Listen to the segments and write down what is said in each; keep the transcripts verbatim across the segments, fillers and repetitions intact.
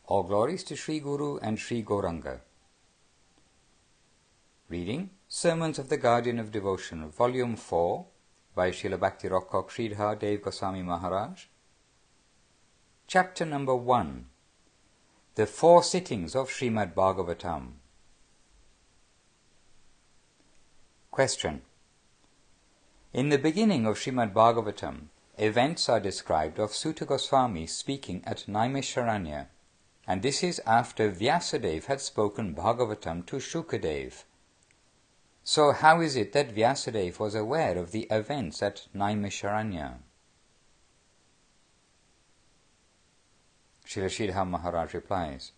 All glories to Sri Guru and Sri Gauranga. Reading Sermons of the Guardian of Devotion, Volume four, by Srila Bhakti Rockcock Sridhar Dev Goswami Maharaj. Chapter number one. The Four Sittings of Srimad Bhagavatam. Question. In the beginning of Srimad Bhagavatam, events are described of Suta Goswami speaking at Naimisharanya, and this is after Vyasadeva had spoken Bhagavatam to Shukadev. So how is it that Vyasadeva was aware of the events at Naimisharanya? Srila Sridhar Maharaj replies,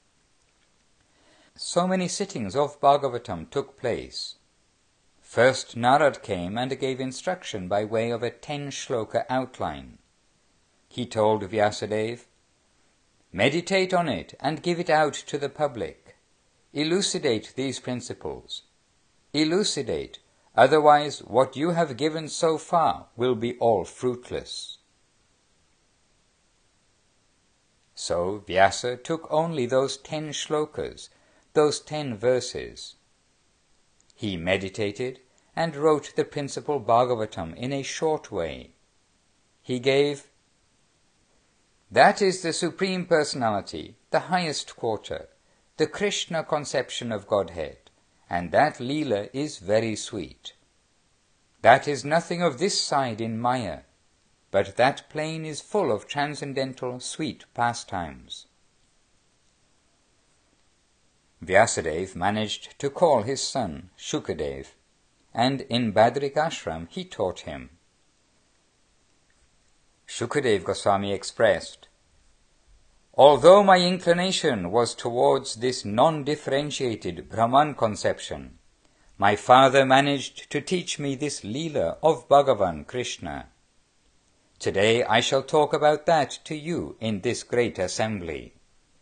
so many sittings of Bhagavatam took place. First Narad came and gave instruction by way of a ten-shloka outline. He told Vyasadeva, meditate on it and give it out to the public. Elucidate these principles. Elucidate, otherwise what you have given so far will be all fruitless. So Vyasa took only those ten shlokas, those ten verses. He meditated and wrote the principal Bhagavatam in a short way. He gave, that is the Supreme Personality, the highest quarter, the Krishna conception of Godhead, and that Leela is very sweet. That is nothing of this side in Maya, but that plane is full of transcendental sweet pastimes. Vyasadeva managed to call his son, Shukadev, and in Badrik Ashram he taught him. Shukadev Goswami expressed, although my inclination was towards this non-differentiated Brahman conception, my father managed to teach me this Leela of Bhagavan Krishna. Today I shall talk about that to you in this great assembly.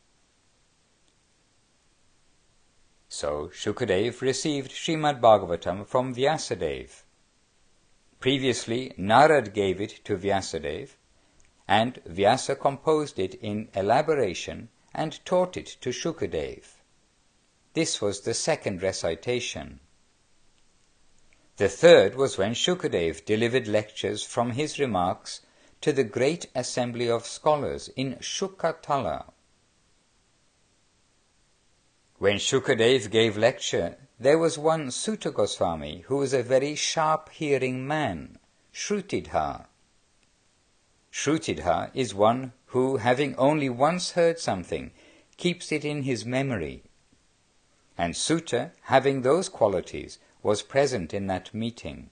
So Shukadev received Srimad Bhagavatam from Vyasadeva. Previously Narad gave it to Vyasadeva, and Vyasa composed it in elaboration and taught it to Shukadev. This was the second recitation. The third was when Shukadev delivered lectures from his remarks to the great assembly of scholars in Shukatala. When Shukadev gave lecture, there was one Suta Goswami who was a very sharp-hearing man, Shrutidhar. Shrutidhar is one who, having only once heard something, keeps it in his memory. And Suta, having those qualities, was present in that meeting.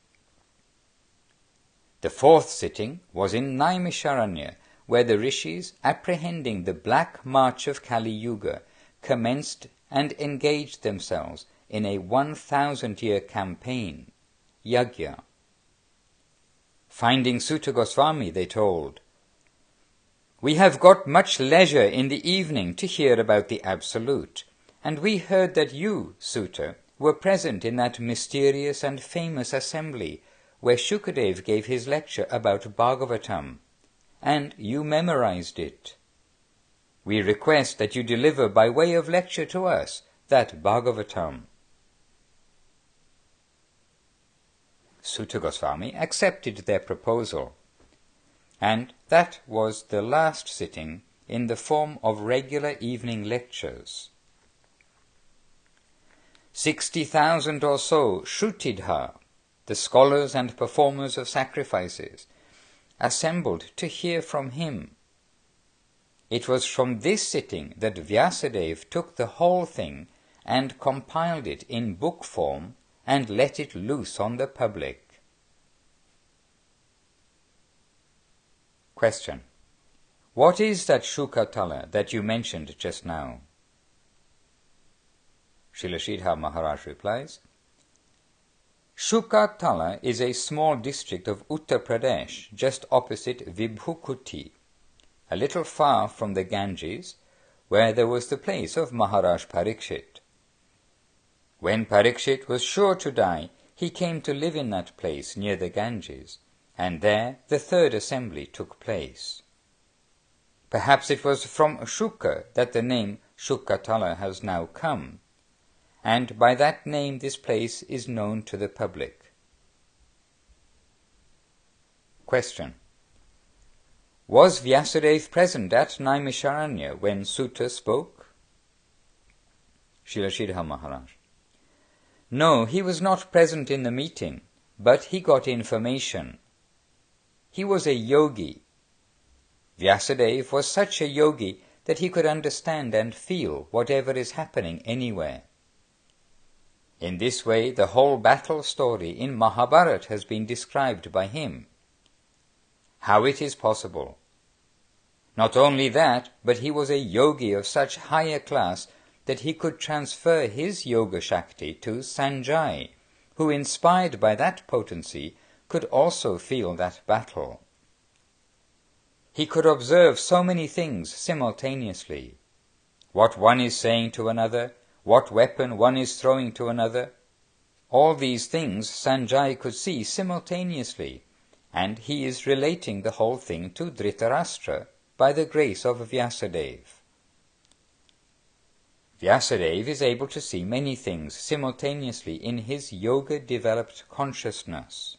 The fourth sitting was in Naimisharanya, where the rishis, apprehending the black march of Kali Yuga, commenced and engaged themselves in a one-thousand-year campaign, yajna. Finding Suta Goswami, they told, we have got much leisure in the evening to hear about the Absolute, and we heard that you, Suta, were present in that mysterious and famous assembly where Shukadev gave his lecture about Bhagavatam, and you memorized it. We request that you deliver by way of lecture to us that Bhagavatam. Suta Goswami accepted their proposal, and that was the last sitting in the form of regular evening lectures. Sixty thousand or so Shrutidhar, the scholars and performers of sacrifices, assembled to hear from him. It was from this sitting that Vyasadeva took the whole thing and compiled it in book form and let it loose on the public. Question. What is that Shukatala that you mentioned just now? Srila Sridhar Maharaj replies, Shukatala is a small district of Uttar Pradesh just opposite Vibhukuti, a little far from the Ganges, where there was the place of Maharaj Parikshit. When Parikshit was sure to die, he came to live in that place near the Ganges, and there the third assembly took place. Perhaps it was from Shuka that the name Shukatala has now come, and by that name this place is known to the public. Question. Was Vyasadeva present at Naimisharanya when Sutta spoke? Srila Sridhar Maharaj. No, he was not present in the meeting, but he got information. He was a yogi. Vyasadeva was such a yogi that he could understand and feel whatever is happening anywhere. In this way, the whole battle story in Mahabharata has been described by him. How it is possible? Not only that, but he was a yogi of such higher class that he could transfer his yoga Shakti to Sanjay, who, inspired by that potency, could also feel that battle. He could observe so many things simultaneously. What one is saying to another, what weapon one is throwing to another, all these things Sanjay could see simultaneously, and he is relating the whole thing to Dhritarashtra by the grace of Vyasadeva. Vyasadeva is able to see many things simultaneously in his yoga-developed consciousness.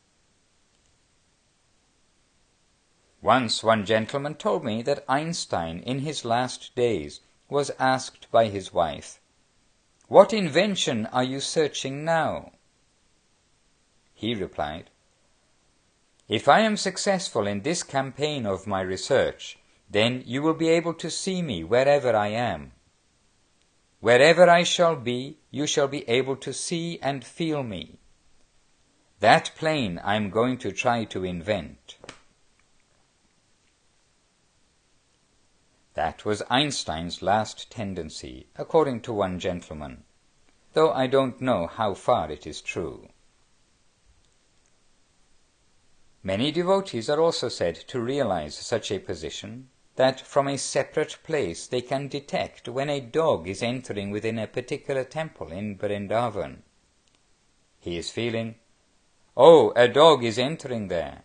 Once one gentleman told me that Einstein, in his last days, was asked by his wife, "What invention are you searching now?" He replied, "If I am successful in this campaign of my research, then you will be able to see me wherever I am. Wherever I shall be, you shall be able to see and feel me. That plane I am going to try to invent." That was Einstein's last tendency, according to one gentleman, though I don't know how far it is true. Many devotees are also said to realize such a position, that from a separate place they can detect when a dog is entering within a particular temple in Vrindavan. He is feeling, "Oh, a dog is entering there."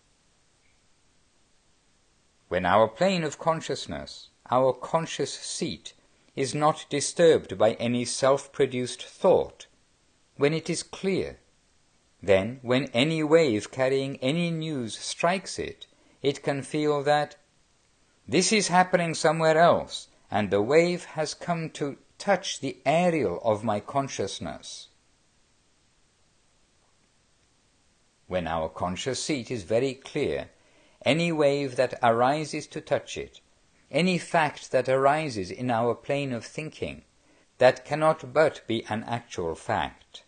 When our plane of consciousness, our conscious seat, is not disturbed by any self-produced thought, when it is clear, then when any wave carrying any news strikes it, it can feel that this is happening somewhere else, and the wave has come to touch the aerial of my consciousness. When our conscious seat is very clear, any wave that arises to touch it, any fact that arises in our plane of thinking, that cannot but be an actual fact.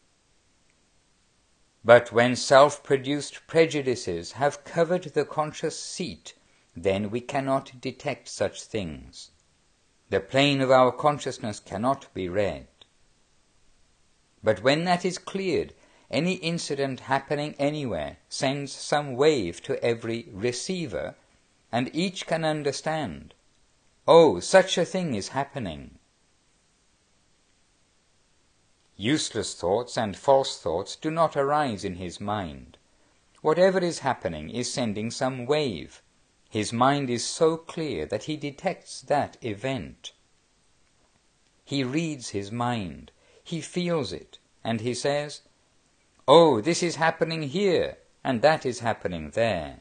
But when self-produced prejudices have covered the conscious seat, then we cannot detect such things. The plane of our consciousness cannot be read. But when that is cleared, any incident happening anywhere sends some wave to every receiver, and each can understand, "Oh, such a thing is happening." Useless thoughts and false thoughts do not arise in his mind. Whatever is happening is sending some wave. His mind is so clear that he detects that event. He reads his mind, he feels it, and he says, "Oh, this is happening here, and that is happening there."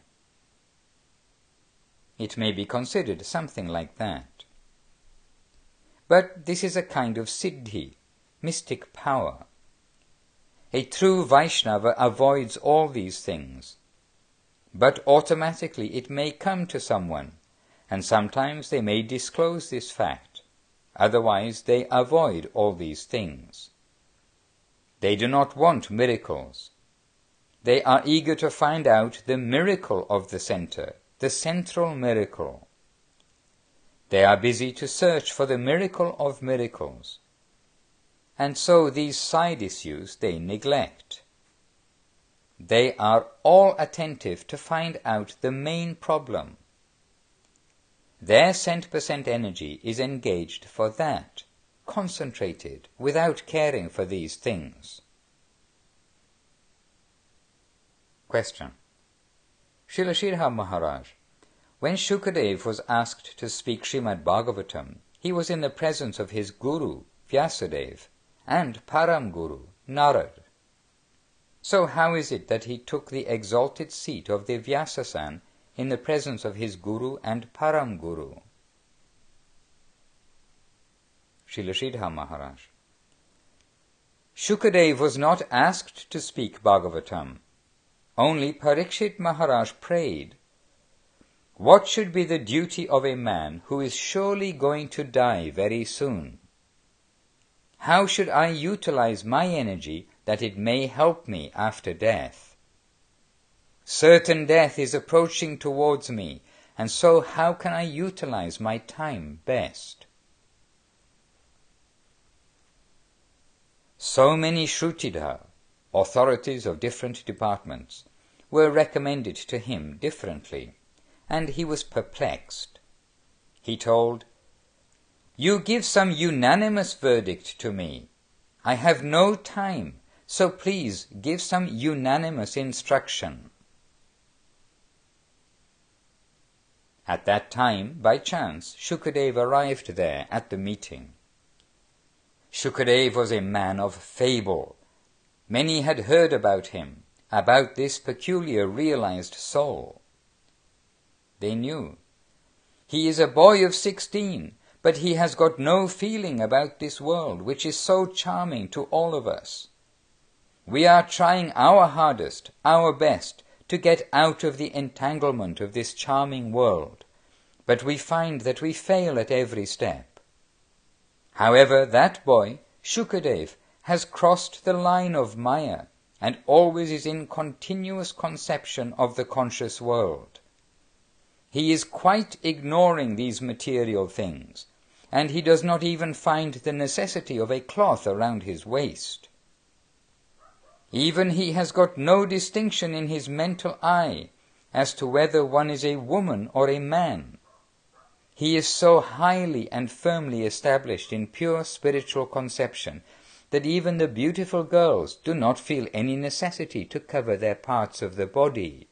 It may be considered something like that. But this is a kind of siddhi, mystic power. A true Vaishnava avoids all these things, but automatically it may come to someone, and sometimes they may disclose this fact, otherwise they avoid all these things. They do not want miracles. They are eager to find out the miracle of the center, the central miracle. They are busy to search for the miracle of miracles, and so these side issues they neglect. They are all attentive to find out the main problem. Their cent percent energy is engaged for that, concentrated, without caring for these things. Question. Srila Sridhar Maharaj, When Shukadev was asked to speak Srimad Bhagavatam, he was in the presence of his Guru, Vyasadeva, and Param Guru, Narad. So how is it that he took the exalted seat of the Vyasasan in the presence of his Guru and Param Guru? Srila Sridhar Maharaj. Shukadev was not asked to speak Bhagavatam. Only Parikshit Maharaj prayed, "What should be the duty of a man who is surely going to die very soon? How should I utilize my energy that it may help me after death? Certain death is approaching towards me, and so how can I utilize my time best?" So many Shrutidhar, authorities of different departments, were recommended to him differently, and he was perplexed. He told, "You give some unanimous verdict to me. I have no time, so please give some unanimous instruction." At that time, by chance, Shukadev arrived there at the meeting. Shukadev was a man of fable. Many had heard about him, about this peculiar realized soul. They knew. He is a boy of sixteen, but he has got no feeling about this world, which is so charming to all of us. We are trying our hardest, our best, to get out of the entanglement of this charming world, but we find that we fail at every step. However, that boy, Shukadev, has crossed the line of Maya and always is in continuous conception of the conscious world. He is quite ignoring these material things, and he does not even find the necessity of a cloth around his waist. Even he has got no distinction in his mental eye as to whether one is a woman or a man. He is so highly and firmly established in pure spiritual conception that even the beautiful girls do not feel any necessity to cover their parts of the body.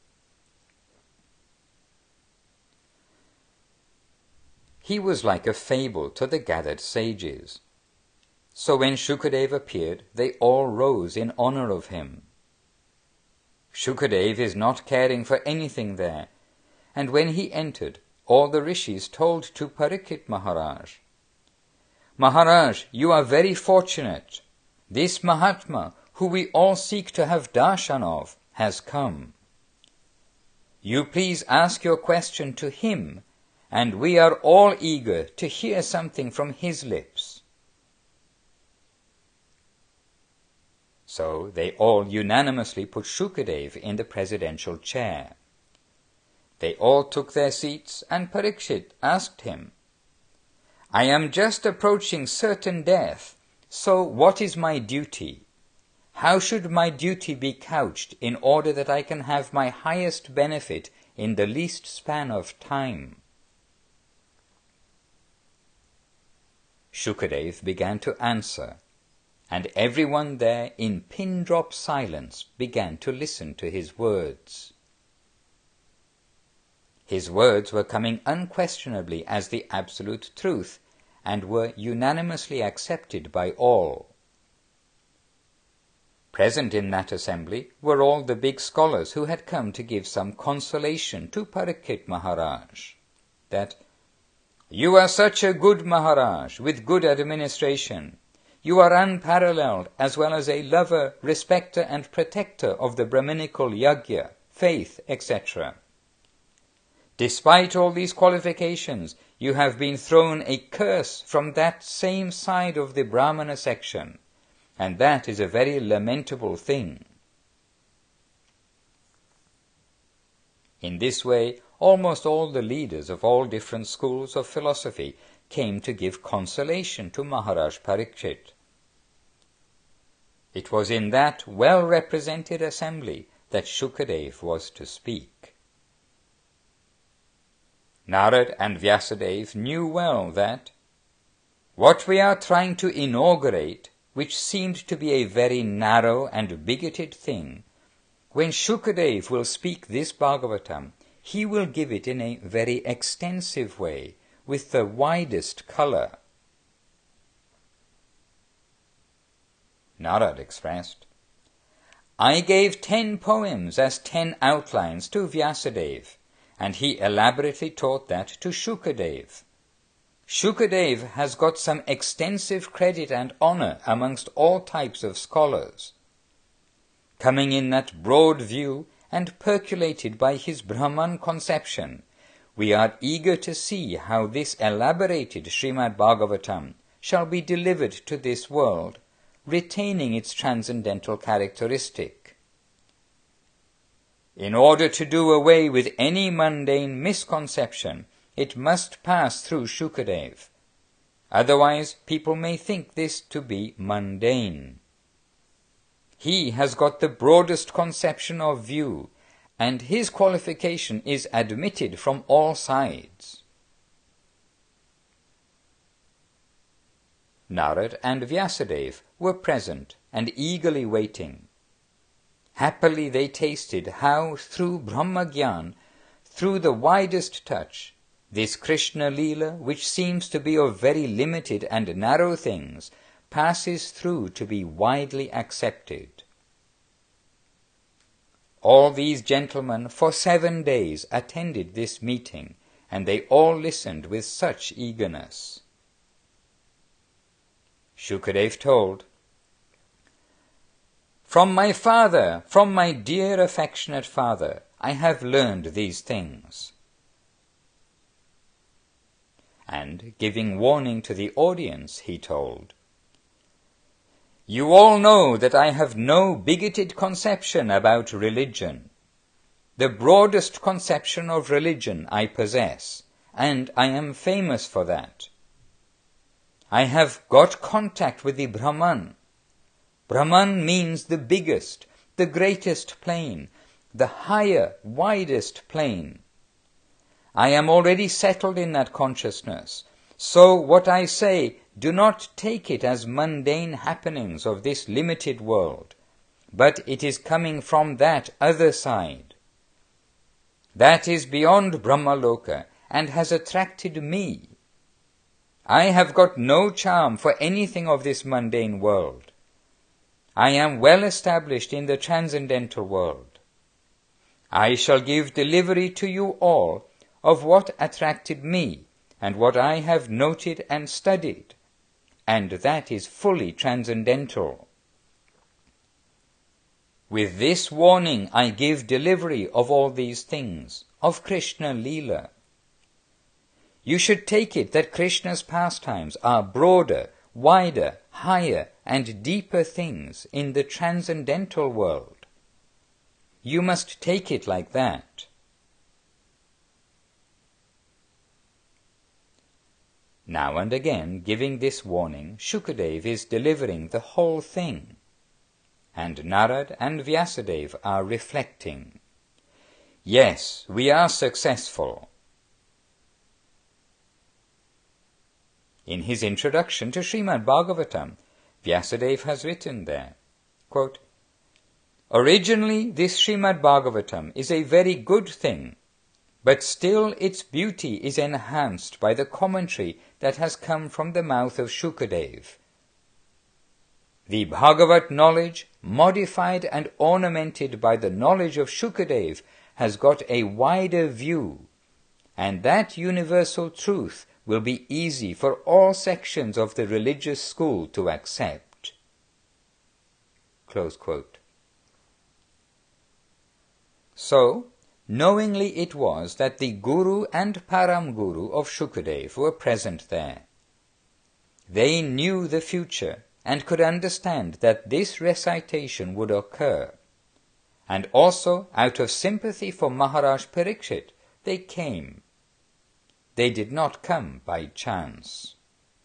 He was like a fable to the gathered sages. So when Shukadev appeared, they all rose in honor of him. Shukadev is not caring for anything there, and when he entered, all the rishis told to Parikshit Maharaj, "Maharaj, you are very fortunate. This Mahatma, who we all seek to have darshan of, has come. You please ask your question to him, and we are all eager to hear something from his lips." So they all unanimously put Shukadev in the presidential chair. They all took their seats, and Parikshit asked him, "I am just approaching certain death, so what is my duty? How should my duty be couched in order that I can have my highest benefit in the least span of time?" Shukadev began to answer, and everyone there in pin-drop silence began to listen to his words. His words were coming unquestionably as the absolute truth, and were unanimously accepted by all. Present in that assembly were all the big scholars who had come to give some consolation to Parikshit Maharaj, that "You are such a good Maharaj, with good administration. You are unparalleled, as well as a lover, respecter and protector of the Brahminical yajna, faith, et cetera. Despite all these qualifications, you have been thrown a curse from that same side of the Brahmana section, and that is a very lamentable thing." In this way, almost all the leaders of all different schools of philosophy came to give consolation to Maharaj Parikshit. It was in that well-represented assembly that Shukadev was to speak. Narad and Vyasadeva knew well that what we are trying to inaugurate, which seemed to be a very narrow and bigoted thing, when Shukadev will speak this Bhagavatam, he will give it in a very extensive way, with the widest color. Narad expressed, I gave ten poems as ten outlines to Vyasadeva, and he elaborately taught that to Shukadev. Shukadev has got some extensive credit and honor amongst all types of scholars. Coming in that broad view and percolated by his Brahman conception, we are eager to see how this elaborated Srimad Bhagavatam shall be delivered to this world, retaining its transcendental characteristic. In order to do away with any mundane misconception, it must pass through Shukadev. Otherwise, people may think this to be mundane. He has got the broadest conception of view, and his qualification is admitted from all sides. Narad and Vyasadeva were present and eagerly waiting. Happily they tasted how through Brahmagyan, through the widest touch, this Krishna Leela, which seems to be of very limited and narrow things, passes through to be widely accepted. All these gentlemen for seven days attended this meeting, and they all listened with such eagerness. Shukadev told, From my father, from my dear affectionate father, I have learned these things. And, giving warning to the audience, he told, You all know that I have no bigoted conception about religion. The broadest conception of religion I possess, and I am famous for that. I have got contact with the Brahman. Brahman means the biggest, the greatest plane, the higher, widest plane. I am already settled in that consciousness, so what I say, do not take it as mundane happenings of this limited world, but it is coming from that other side. That is beyond Brahmaloka and has attracted me. I have got no charm for anything of this mundane world. I am well established in the transcendental world. I shall give delivery to you all of what attracted me and what I have noted and studied, and that is fully transcendental. With this warning I give delivery of all these things, of Krishna Leela. You should take it that Krishna's pastimes are broader, wider, higher, and deeper things in the transcendental world. You must take it like that. Now and again, giving this warning, Shukadev is delivering the whole thing, and Narad and Vyasadeva are reflecting. Yes, we are successful. In his introduction to Srimad Bhagavatam, Vyasadeva has written there, quote, Originally this Srimad Bhagavatam is a very good thing, but still its beauty is enhanced by the commentary that has come from the mouth of Shukadev. The Bhagavat knowledge, modified and ornamented by the knowledge of Shukadev, has got a wider view, and that universal truth will be easy for all sections of the religious school to accept. Close quote. So, knowingly it was that the Guru and Param Guru of Shukadev were present there. They knew the future and could understand that this recitation would occur, and also, out of sympathy for Maharaj Parikshit, they came. They did not come by chance.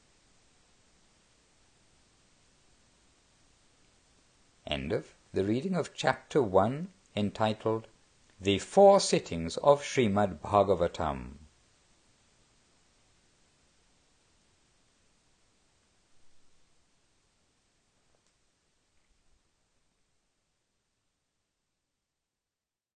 End of the reading of chapter one, entitled The Four Sittings of Srimad Bhagavatam.